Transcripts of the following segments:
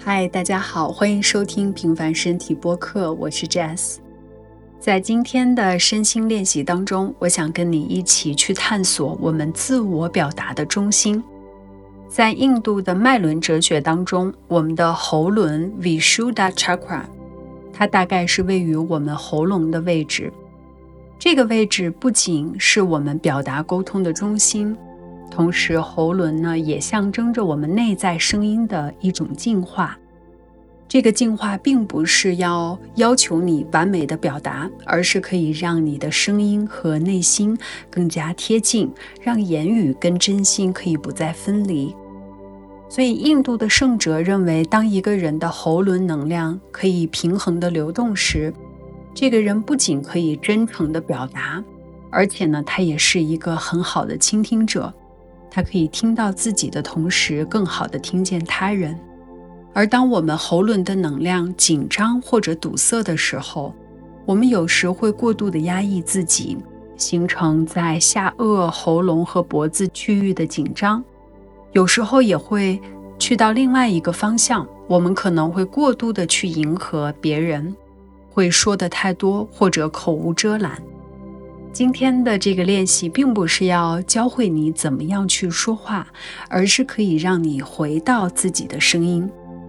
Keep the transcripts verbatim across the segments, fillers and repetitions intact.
嗨，大家好，欢迎收听平凡身体播客，我是 Jess。 在今天的身心练习当中，我想跟你一起去探索我们自我表达的中心。在印度的脉轮哲学当中，我们的喉轮 Vishuddha Chakra， 它大概是位于我们喉咙的位置。这个位置不仅是我们表达沟通的中心，同时喉轮呢也象征着我们内在声音的一种进化。这个进化并不是要要求你完美的表达，而是可以让你的声音和内心更加贴近，让言语跟真心可以不再分离。所以印度的圣哲认为，当一个人的喉轮能量可以平衡的流动时，这个人不仅可以真诚的表达，而且呢，他也是一个很好的倾听者。他可以听到自己的同时，更好地听见他人。而当我们喉轮的能量紧张或者堵塞的时候，我们有时会过度地压抑自己，形成在下颚、喉咙和脖子区域的紧张。有时候也会去到另外一个方向，我们可能会过度地去迎合别人，会说得太多或者口无遮拦。今天的这个练习并不是要教会你怎么样去说话，而是可以让你回到自己的声音。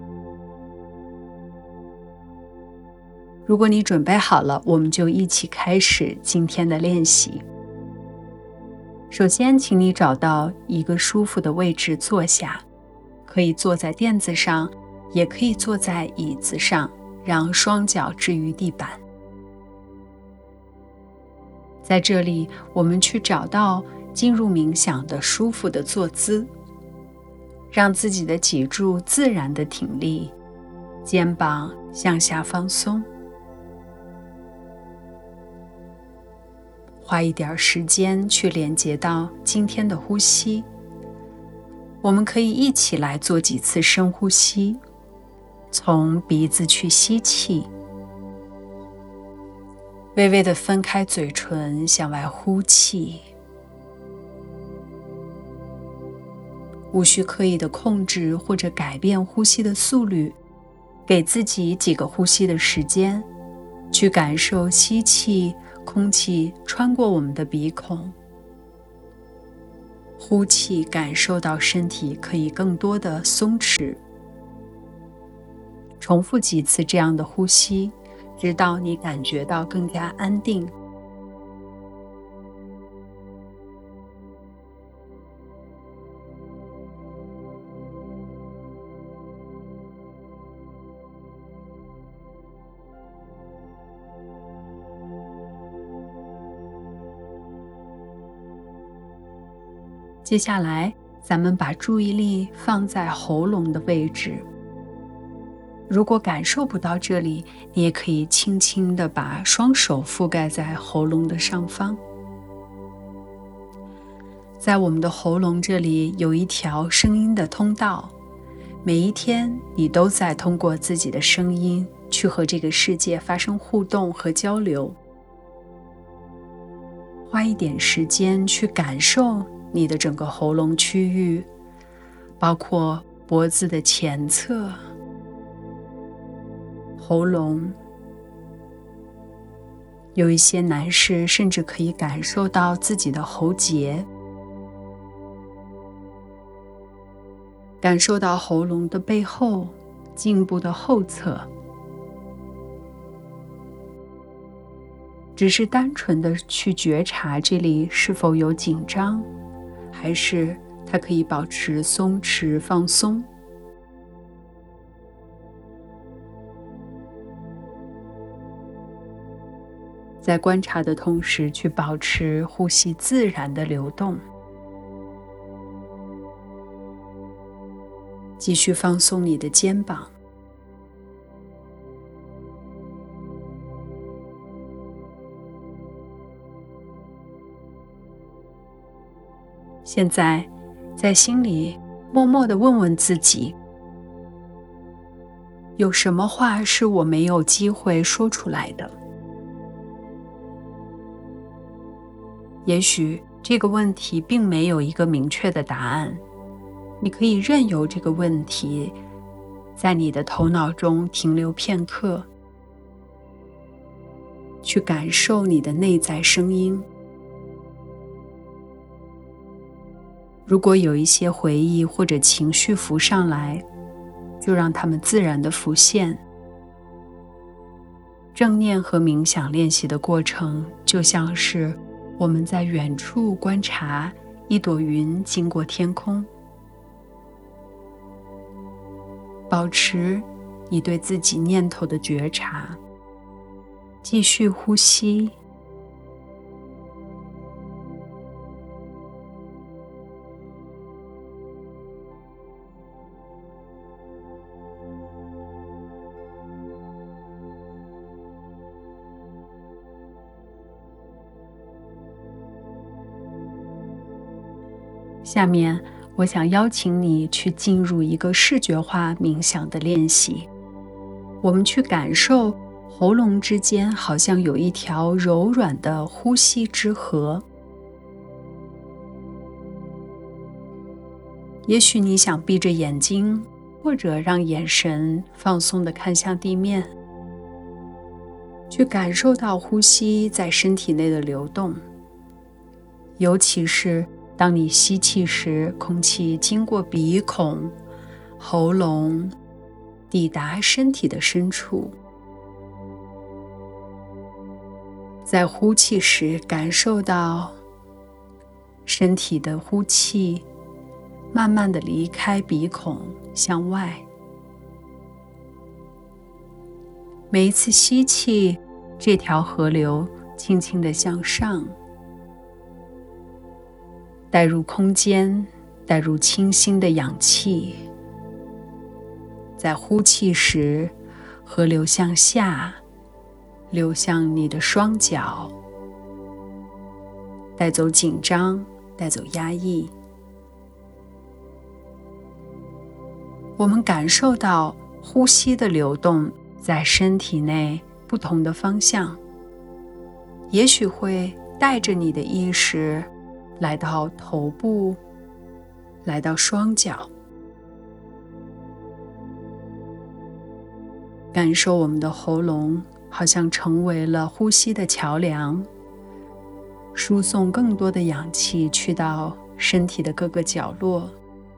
如果你准备好了，我们就一起开始今天的练习。首先，请你找到一个舒服的位置坐下，可以坐在垫子上，也可以坐在椅子上，让双脚置于地板。在这里，我们去找到进入冥想的舒服的坐姿，让自己的脊柱自然的挺立，肩膀向下放松。花一点时间去连接到今天的呼吸。我们可以一起来做几次深呼吸，从鼻子去吸气，微微地分开嘴唇向外呼气，无需刻意的控制或者改变呼吸的速率，给自己几个呼吸的时间，去感受吸气，空气穿过我们的鼻孔，呼气，感受到身体可以更多的松弛。重复几次这样的呼吸，直到你感觉到更加安定。接下来，咱们把注意力放在喉咙的位置。如果感受不到这里，你也可以轻轻地把双手覆盖在喉咙的上方。在我们的喉咙这里有一条声音的通道，每一天你都在通过自己的声音去和这个世界发生互动和交流。花一点时间去感受你的整个喉咙区域，包括脖子的前侧、喉咙。有一些男士甚至可以感受到自己的喉结，感受到喉咙的背后、颈部的后侧。只是单纯的去觉察这里是否有紧张，还是它可以保持松弛放松。在观察的同时，去保持呼吸自然的流动。继续放松你的肩膀。现在，在心里默默地问问自己，有什么话是我没有机会说出来的？也许这个问题并没有一个明确的答案，你可以任由这个问题在你的头脑中停留片刻，去感受你的内在声音。如果有一些回忆或者情绪浮上来，就让它们自然地浮现。正念和冥想练习的过程，就像是我们在远处观察一朵云经过天空。保持你对自己念头的觉察，继续呼吸。下面我想邀请你去进入一个视觉化冥想的练习。我们去感受喉咙之间好像有一条柔软的呼吸之河。也许你想闭着眼睛，或者让眼神放松地看向地面，去感受到呼吸在身体内的流动。尤其是当你吸气时，空气经过鼻孔、喉咙，抵达身体的深处。在呼气时，感受到身体的呼气慢慢地离开鼻孔向外。每一次吸气，这条河流轻轻地向上，带入空间，带入清新的氧气。在呼气时，河流向下，流向你的双脚，带走紧张，带走压抑。我们感受到呼吸的流动在身体内不同的方向，也许会带着你的意识来到头部，来到双脚，感受我们的喉咙好像成为了呼吸的桥梁，输送更多的氧气去到身体的各个角落。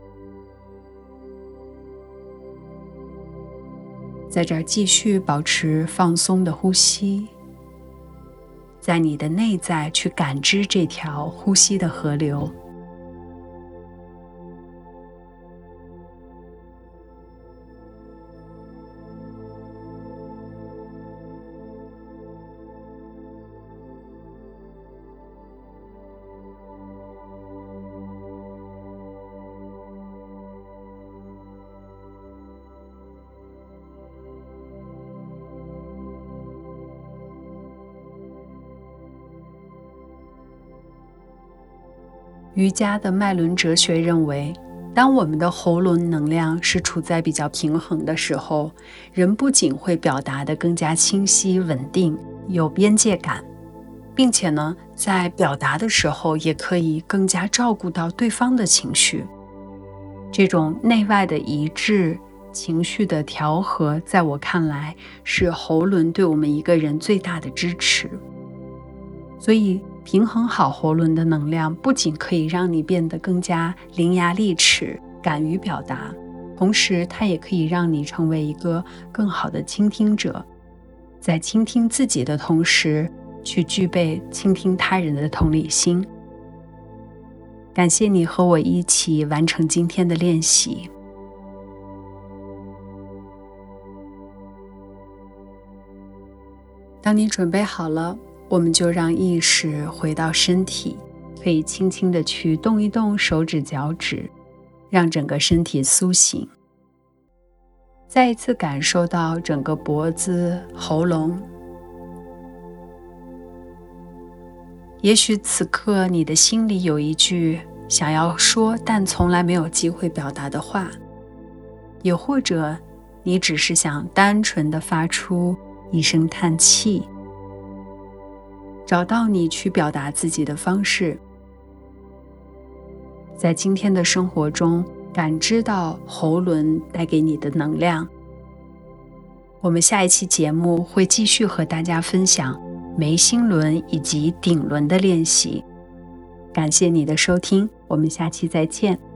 在这儿继续保持放松的呼吸，在你的内在去感知这条呼吸的河流。瑜伽的脉轮哲学认为，当我们的喉轮能量是处在比较平衡的时候，人不仅会表达得更加清晰、稳定、有边界感，并且呢，在表达的时候也可以更加照顾到对方的情绪。这种内外的一致、情绪的调和，在我看来，是喉轮对我们一个人最大的支持。所以平衡好喉轮的能量，不仅可以让你变得更加伶牙俐齿、敢于表达，同时它也可以让你成为一个更好的倾听者，在倾听自己的同时，去具备倾听他人的同理心。感谢你和我一起完成今天的练习。当你准备好了，我们就让意识回到身体，可以轻轻地去动一动手指脚趾，让整个身体苏醒。再一次感受到整个脖子、喉咙。也许此刻你的心里有一句想要说但从来没有机会表达的话，也或者你只是想单纯地发出一声叹气，找到你去表达自己的方式。在今天的生活中， 感知到喉轮带给你的能量。我们下一期节目会继续和大家分享眉心轮以及顶轮的练习。感谢你的收听，我们下期再见。